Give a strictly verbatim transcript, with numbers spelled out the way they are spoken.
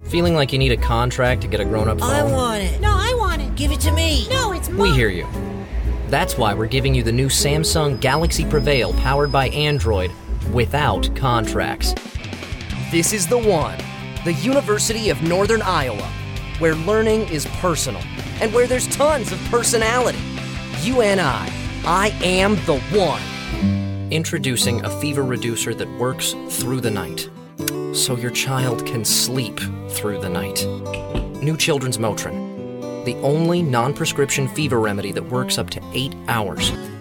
Feeling like you need a contract to get a grown-up phone? I want it. No, I want it. Give it to me. No, it's mine. We hear you. That's why we're giving you the new Samsung Galaxy Prevail powered by Android without contracts. This is the one, the University of Northern Iowa, where learning is personal and where there's tons of personality. U N I, I am the one. Introducing a fever reducer that works through the night, so your child can sleep through the night. New Children's Motrin, the only non-prescription fever remedy that works up to eight hours.